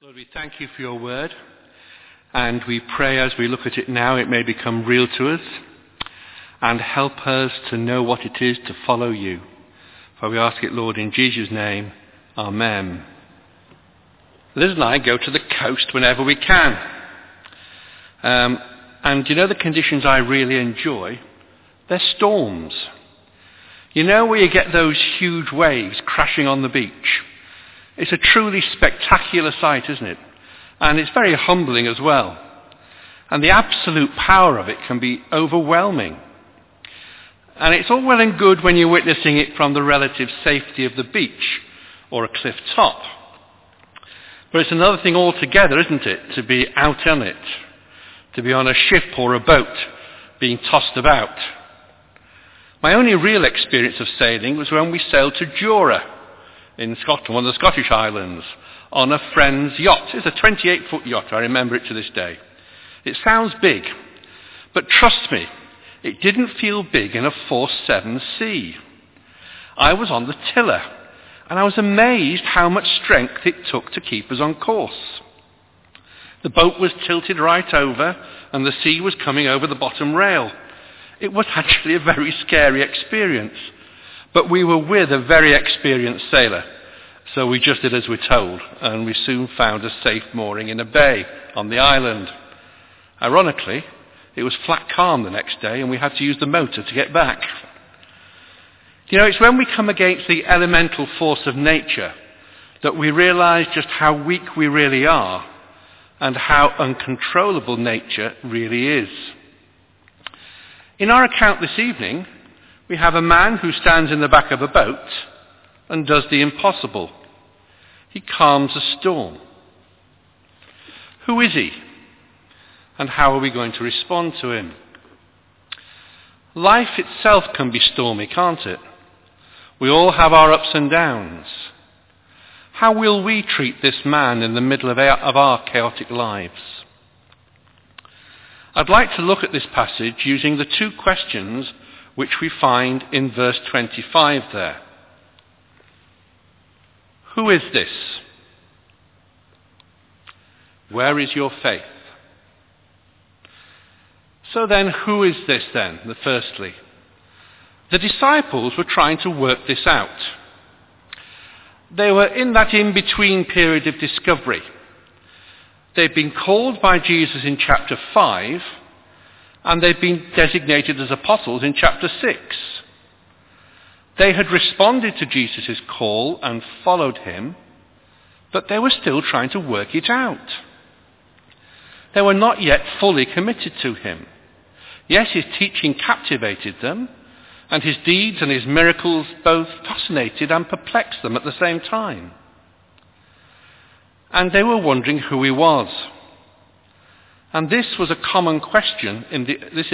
Lord, we thank you for your word, and we pray as we look at it now it may become real to us and help us to know what it is to follow you. For we ask it, Lord, in Jesus' name, amen. Liz and I go to the coast whenever we can. And you know the conditions I really enjoy? They're storms. You know where you get those huge waves crashing on the beach? It's a truly spectacular sight, isn't it? And it's very humbling as well. And the absolute power of it can be overwhelming. And it's all well and good when you're witnessing it from the relative safety of the beach or a cliff top. But it's another thing altogether, isn't it, to be out on it, to be on a ship or a boat being tossed about. My only real experience of sailing was when we sailed to Jura in Scotland, one of the Scottish islands, on a friend's yacht. It's a 28-foot yacht, I remember it to this day. It sounds big, but trust me, it didn't feel big in a force 7 sea. I was on the tiller, and I was amazed how much strength it took to keep us on course. The boat was tilted right over, and the sea was coming over the bottom rail. It was actually a very scary experience. But we were with a very experienced sailor, so we just did as we're told, and we soon found a safe mooring in a bay on the island. Ironically, it was flat calm the next day, and we had to use the motor to get back. You know, it's when we come against the elemental force of nature that we realize just how weak we really are and how uncontrollable nature really is. In our account this evening, we have a man who stands in the back of a boat and does the impossible. He calms a storm. Who is he? And how are we going to respond to him? Life itself can be stormy, can't it? We all have our ups and downs. How will we treat this man in the middle of our chaotic lives? I'd like to look at this passage using the two questions which we find in verse 25 there. Who is this? Where is your faith? So then, who is this then, firstly? The disciples were trying to work this out. They were in that in-between period of discovery. They'd been called by Jesus in chapter 5, and they'd been designated as apostles in chapter 6. They had responded to Jesus' call and followed him, but they were still trying to work it out. They were not yet fully committed to him. Yes, his teaching captivated them, and his deeds and his miracles both fascinated and perplexed them at the same time. And they were wondering who he was. And this is a common question in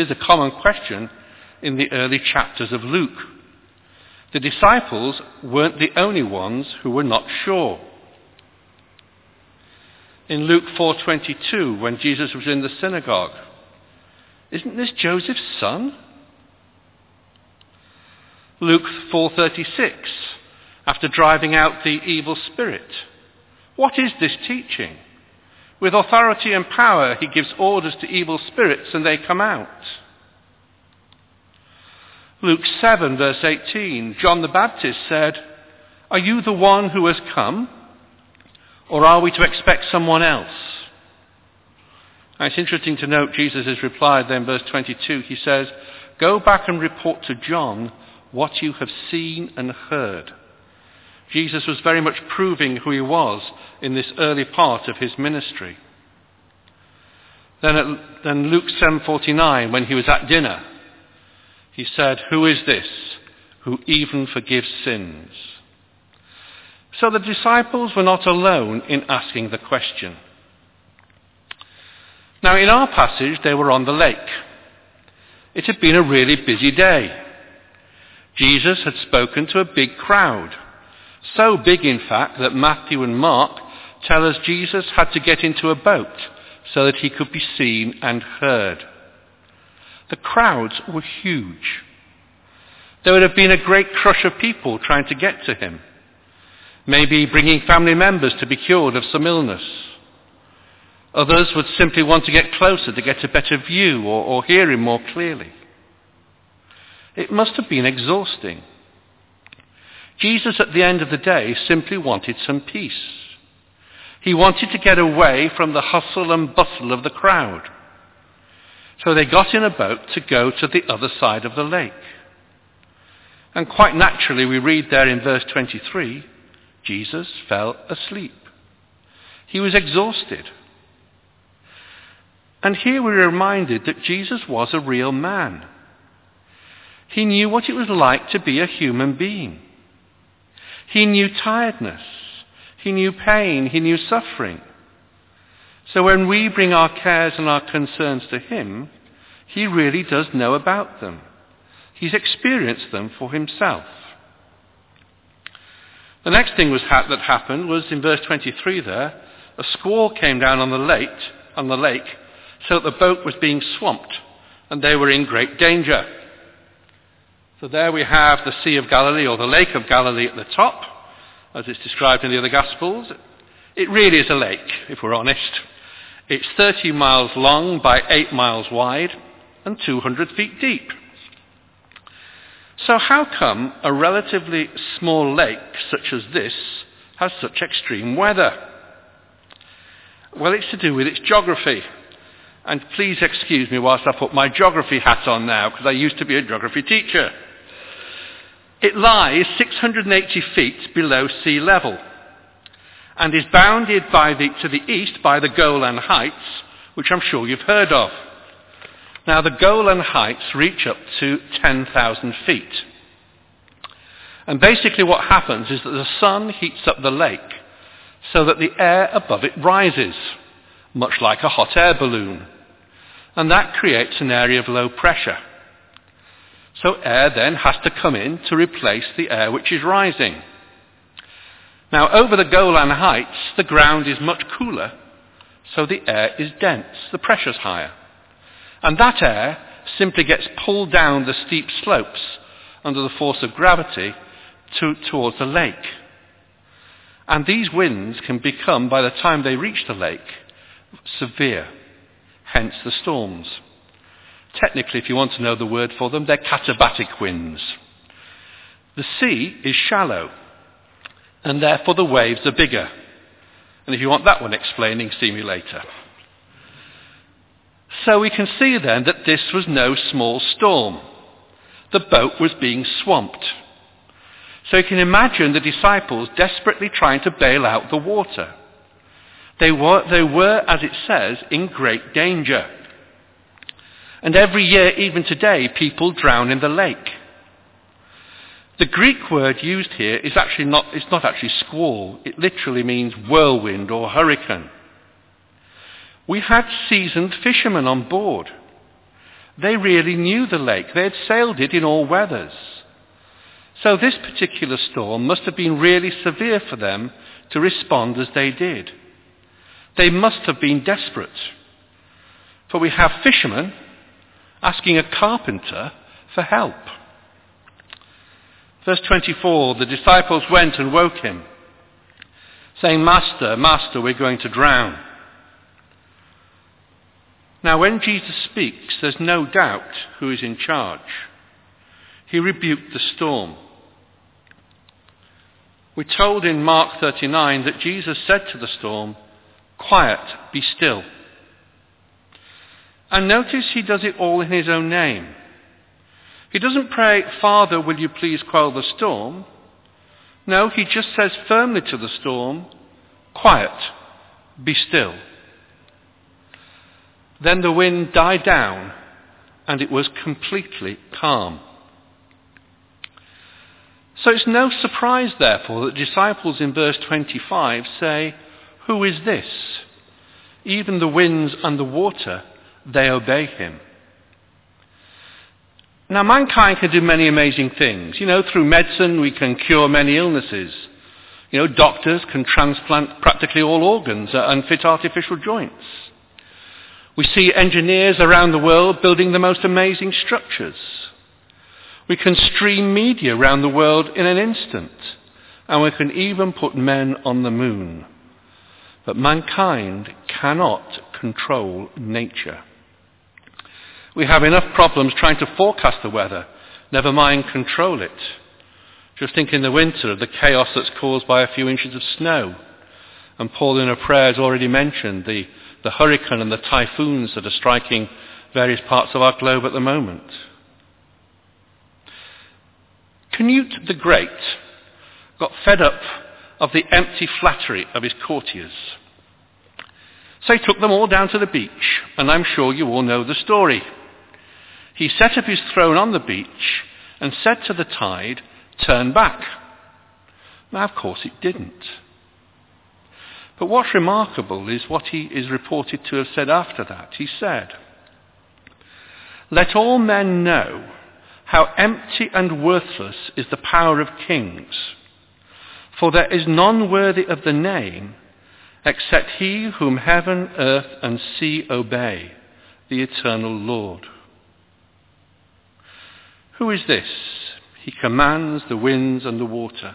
the early chapters of Luke. The disciples weren't the only ones who were not sure. In Luke 4:22, when Jesus was in the synagogue, isn't this Joseph's son? Luke 4:36, after driving out the evil spirit, what is this teaching? With authority and power, he gives orders to evil spirits and they come out. Luke 7, verse 18, John the Baptist said, "Are you the one who has come? Or are we to expect someone else?" Now, it's interesting to note Jesus' reply then, verse 22. He says, "Go back and report to John what you have seen and heard." Jesus was very much proving who he was in this early part of his ministry. Then Luke 7:49, when he was at dinner, he said, "Who is this who even forgives sins?" So the disciples were not alone in asking the question. Now in our passage, they were on the lake. It had been a really busy day. Jesus had spoken to a big crowd. So big, in fact, that Matthew and Mark tell us Jesus had to get into a boat so that he could be seen and heard. The crowds were huge. There would have been a great crush of people trying to get to him. Maybe bringing family members to be cured of some illness. Others would simply want to get closer to get a better view or hear him more clearly. It must have been exhausting. Jesus, at the end of the day, simply wanted some peace. He wanted to get away from the hustle and bustle of the crowd. So they got in a boat to go to the other side of the lake. And quite naturally, we read there in verse 23, Jesus fell asleep. He was exhausted. And here we're reminded that Jesus was a real man. He knew what it was like to be a human being. He knew tiredness. He knew pain. He knew suffering. So when we bring our cares and our concerns to him, he really does know about them. He's experienced them for himself. The next thing that happened was in verse 23 there, a squall came down on the lake, so that the boat was being swamped, and they were in great danger. So there we have the Sea of Galilee, or the Lake of Galilee at the top, as it's described in the other Gospels. It really is a lake, if we're honest. It's 30 miles long by 8 miles wide and 200 feet deep. So how come a relatively small lake such as this has such extreme weather? Well, it's to do with its geography. And please excuse me whilst I put my geography hat on now, because I used to be a geography teacher. It lies 680 feet below sea level and is bounded to the east by the Golan Heights, which I'm sure you've heard of. Now, the Golan Heights reach up to 10,000 feet. And basically what happens is that the sun heats up the lake so that the air above it rises, much like a hot air balloon. And that creates an area of low pressure. So air then has to come in to replace the air which is rising. Now, over the Golan Heights, the ground is much cooler, so the air is dense, the pressure's higher. And that air simply gets pulled down the steep slopes under the force of gravity towards the lake. And these winds can become, by the time they reach the lake, severe, hence the storms. Technically, if you want to know the word for them, they're katabatic winds. The sea is shallow, and therefore the waves are bigger. And if you want that one explaining, see me later. So we can see then that this was no small storm. The boat was being swamped. So you can imagine the disciples desperately trying to bail out the water. They were, as it says, in great danger. And every year, even today, people drown in the lake. The Greek word used here is not actually squall. It literally means whirlwind or hurricane. We had seasoned fishermen on board. They really knew the lake. They had sailed it in all weathers. So this particular storm must have been really severe for them to respond as they did. They must have been desperate. For we have fishermen asking a carpenter for help. Verse 24, the disciples went and woke him, saying, "Master, Master, we're going to drown." Now when Jesus speaks, there's no doubt who is in charge. He rebuked the storm. We're told in Mark 39 that Jesus said to the storm, "Quiet, be still." And notice he does it all in his own name. He doesn't pray, "Father, will you please quell the storm?" No, he just says firmly to the storm, "Quiet, be still." Then the wind died down and it was completely calm. So it's no surprise, therefore, that disciples in verse 25 say, "Who is this? Even the winds and the water, they obey him." Now, mankind can do many amazing things. Through medicine we can cure many illnesses. Doctors can transplant practically all organs and fit artificial joints. We see engineers around the world building the most amazing structures. We can stream media around the world in an instant, and we can even put men on the moon. But mankind cannot control nature. We have enough problems trying to forecast the weather, never mind control it. Just think in the winter of the chaos that's caused by a few inches of snow. And Paul in her prayer has already mentioned the hurricane and the typhoons that are striking various parts of our globe at the moment. Canute the Great got fed up of the empty flattery of his courtiers. So he took them all down to the beach, and I'm sure you all know the story. He set up his throne on the beach and said to the tide, "Turn back." Now, of course, it didn't. But what's remarkable is what he is reported to have said after that. He said, "Let all men know how empty and worthless is the power of kings, for there is none worthy of the name except he whom heaven, earth, and sea obey, the eternal Lord." Who is this? He commands the winds and the water.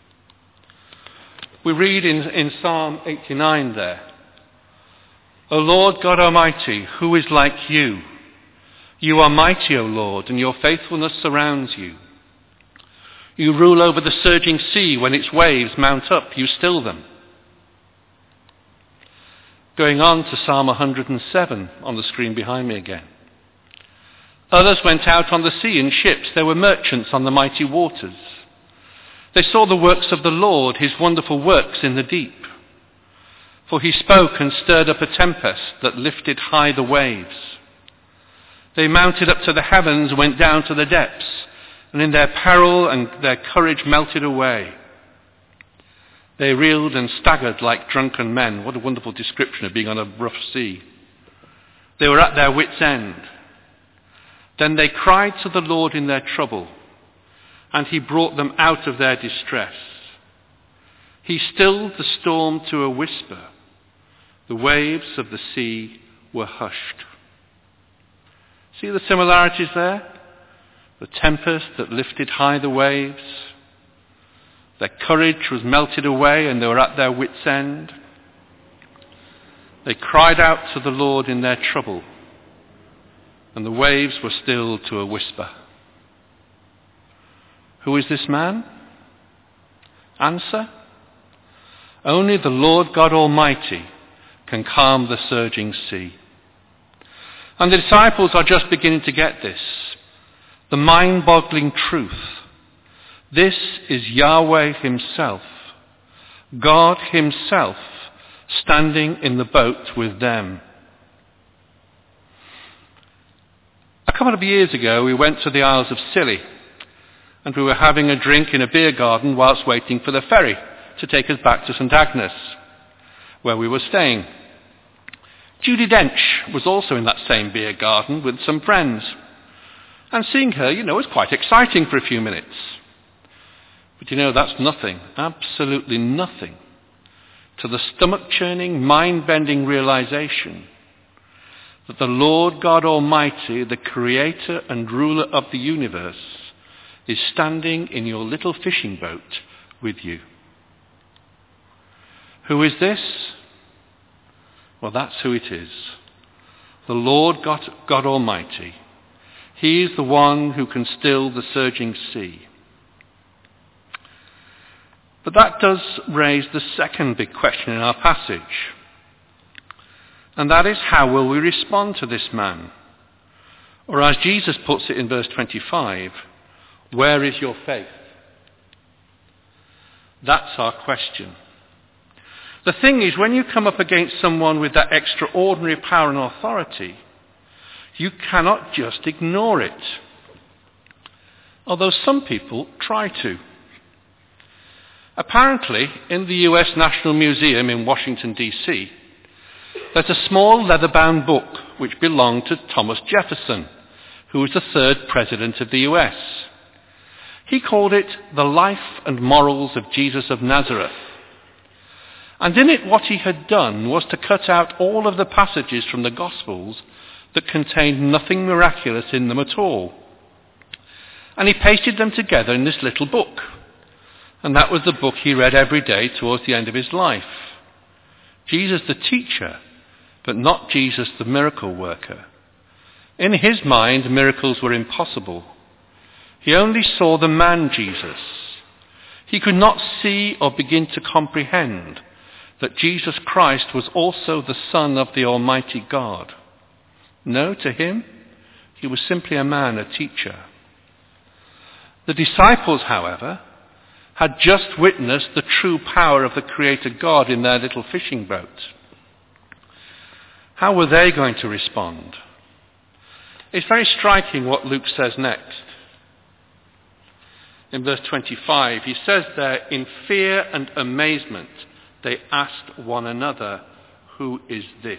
We read in Psalm 89 there, "O Lord God Almighty, who is like you? You are mighty, O Lord, and your faithfulness surrounds you. You rule over the surging sea. When its waves mount up, you still them." Going on to Psalm 107 on the screen behind me again. "Others went out on the sea in ships. There were merchants on the mighty waters. They saw the works of the Lord, his wonderful works in the deep. For he spoke and stirred up a tempest that lifted high the waves. They mounted up to the heavens and went down to the depths, and in their peril and their courage melted away. They reeled and staggered like drunken men." What a wonderful description of being on a rough sea. They were at their wits' end. Then they cried to the Lord in their trouble, and he brought them out of their distress. He stilled the storm to a whisper. The waves of the sea were hushed. See the similarities there? The tempest that lifted high the waves. Their courage was melted away and they were at their wits' end. They cried out to the Lord in their trouble, and the waves were stilled to a whisper. Who is this man? Answer: only the Lord God Almighty can calm the surging sea. And the disciples are just beginning to get this, the mind-boggling truth. This is Yahweh himself, God himself, standing in the boat with them. A couple of years ago, we went to the Isles of Scilly, and we were having a drink in a beer garden whilst waiting for the ferry to take us back to St Agnes, where we were staying. Judi Dench was also in that same beer garden with some friends, and seeing her, was quite exciting for a few minutes. But that's nothing, absolutely nothing, to the stomach-churning, mind-bending realization that the Lord God Almighty, the creator and ruler of the universe, is standing in your little fishing boat with you. Who is this? Well, that's who it is. The Lord God Almighty. He is the one who can still the surging sea. But that does raise the second big question in our passage. And that is, how will we respond to this man? Or as Jesus puts it in verse 25, where is your faith? That's our question. The thing is, when you come up against someone with that extraordinary power and authority, you cannot just ignore it. Although some people try to. Apparently, in the US National Museum in Washington, D.C., there's a small leather-bound book which belonged to Thomas Jefferson, who was the third president of the US. He called it The Life and Morals of Jesus of Nazareth. And in it, what he had done was to cut out all of the passages from the Gospels that contained nothing miraculous in them at all. And he pasted them together in this little book. And that was the book he read every day towards the end of his life. Jesus, the teacher, but not Jesus, the miracle worker. In his mind, miracles were impossible. He only saw the man Jesus. He could not see or begin to comprehend that Jesus Christ was also the Son of the Almighty God. No, to him, he was simply a man, a teacher. The disciples, however, had just witnessed the true power of the Creator God in their little fishing boat. How were they going to respond? It's very striking what Luke says next. In verse 25, he says there, in fear and amazement, they asked one another, "Who is this?"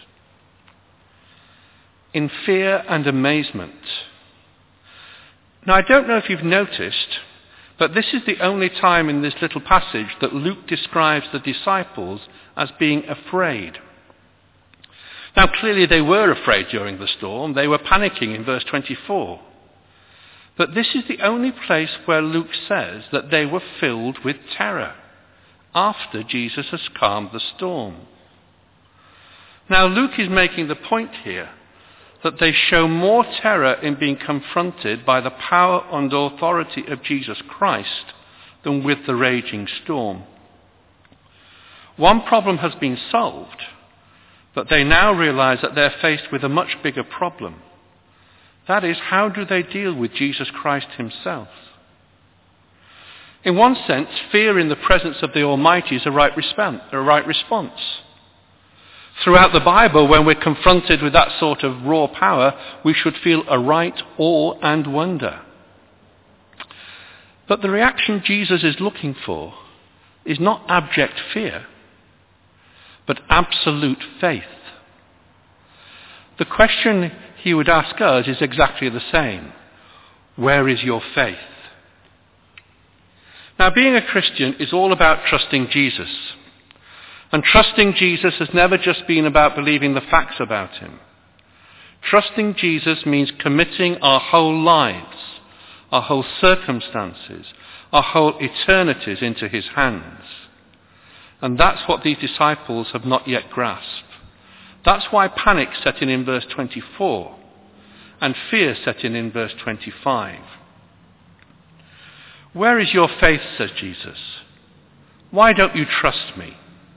In fear and amazement. Now, I don't know if you've noticed, but this is the only time in this little passage that Luke describes the disciples as being afraid. Now, clearly they were afraid during the storm. They were panicking in verse 24. But this is the only place where Luke says that they were filled with terror after Jesus has calmed the storm. Now, Luke is making the point here that they show more terror in being confronted by the power and authority of Jesus Christ than with the raging storm. One problem has been solved, but they now realize that they're faced with a much bigger problem. That is, how do they deal with Jesus Christ himself? In one sense, fear in the presence of the Almighty is a right response. Throughout the Bible, when we're confronted with that sort of raw power, we should feel a right awe and wonder. But the reaction Jesus is looking for is not abject fear, but absolute faith. The question he would ask us is exactly the same. Where is your faith? Now, being a Christian is all about trusting Jesus. And trusting Jesus has never just been about believing the facts about him. Trusting Jesus means committing our whole lives, our whole circumstances, our whole eternities into his hands. And that's what these disciples have not yet grasped. That's why panic set in verse 24 and fear set in verse 25. Where is your faith, says Jesus? Why don't you trust me?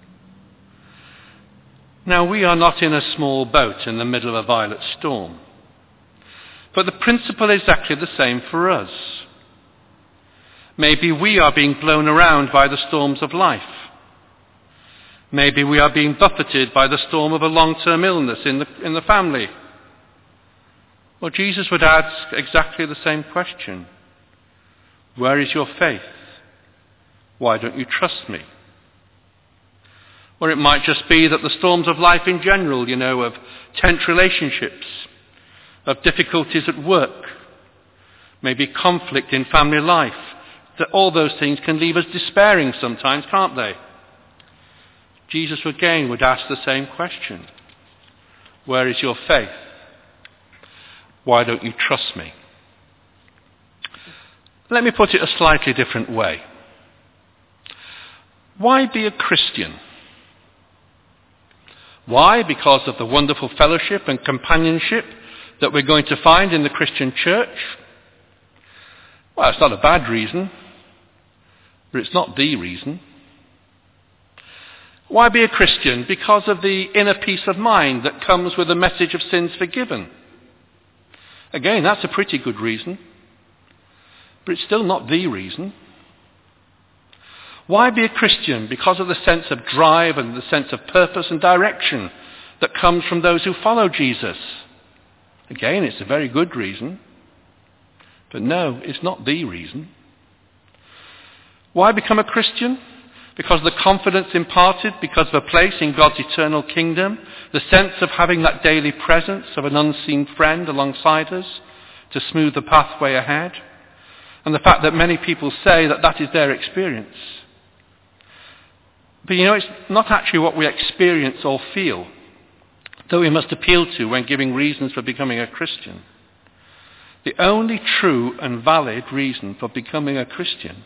Now, we are not in a small boat in the middle of a violent storm. But the principle is exactly the same for us. Maybe we are being blown around by the storms of life. Maybe we are being buffeted by the storm of a long-term illness in the family. Well, Jesus would ask exactly the same question. Where is your faith? Why don't you trust me? Or it might just be that the storms of life in general, of tense relationships, of difficulties at work, maybe conflict in family life, that all those things can leave us despairing sometimes, can't they? Jesus again would ask the same question. Where is your faith? Why don't you trust me? Let me put it a slightly different way. Why be a Christian? Why? Because of the wonderful fellowship and companionship that we're going to find in the Christian church? Well, it's not a bad reason, but it's not the reason. Why be a Christian? Because of the inner peace of mind that comes with the message of sins forgiven. Again, that's a pretty good reason, but it's still not the reason. Why be a Christian? Because of the sense of drive and the sense of purpose and direction that comes from those who follow Jesus. Again, it's a very good reason, but no, it's not the reason. Why become a Christian? Because of the confidence imparted, because of a place in God's eternal kingdom, the sense of having that daily presence of an unseen friend alongside us to smooth the pathway ahead, and the fact that many people say that that is their experience. But it's not actually what we experience or feel that we must appeal to when giving reasons for becoming a Christian. The only true and valid reason for becoming a Christian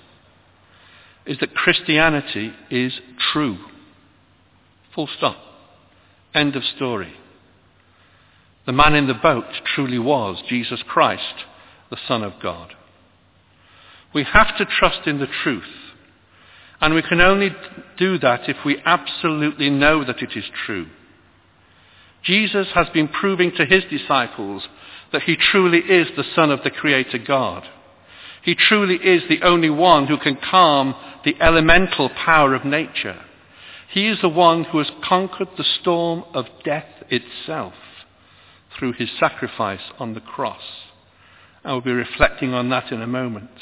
is that Christianity is true. Full stop. End of story. The man in the boat truly was Jesus Christ, the Son of God. We have to trust in the truth, and we can only do that if we absolutely know that it is true. Jesus has been proving to his disciples that he truly is the Son of the Creator God. He truly is the only one who can calm the elemental power of nature. He is the one who has conquered the storm of death itself through his sacrifice on the cross. I will be reflecting on that in a moment.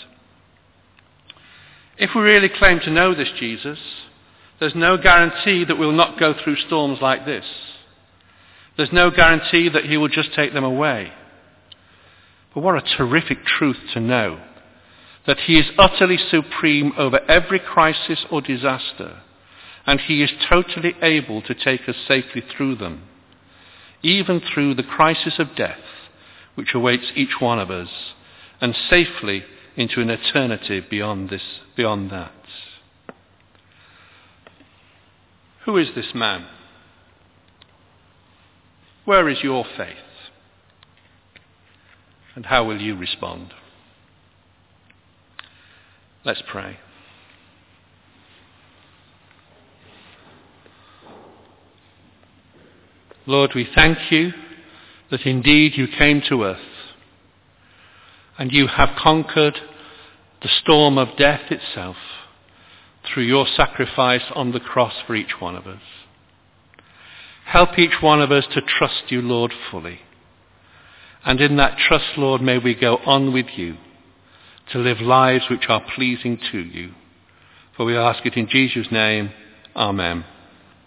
If we really claim to know this Jesus, there's no guarantee that we'll not go through storms like this. There's no guarantee that he will just take them away. But what a terrific truth to know, that he is utterly supreme over every crisis or disaster, and he is totally able to take us safely through them, even through the crisis of death which awaits each one of us, and safely into an eternity beyond that. Who is this man? Where is your faith? And how will you respond? Let's pray. Lord, we thank you that indeed you came to earth and you have conquered the storm of death itself through your sacrifice on the cross for each one of us. Help each one of us to trust you, Lord, fully. And in that trust, Lord, may we go on with you to live lives which are pleasing to you. For we ask it in Jesus' name. Amen.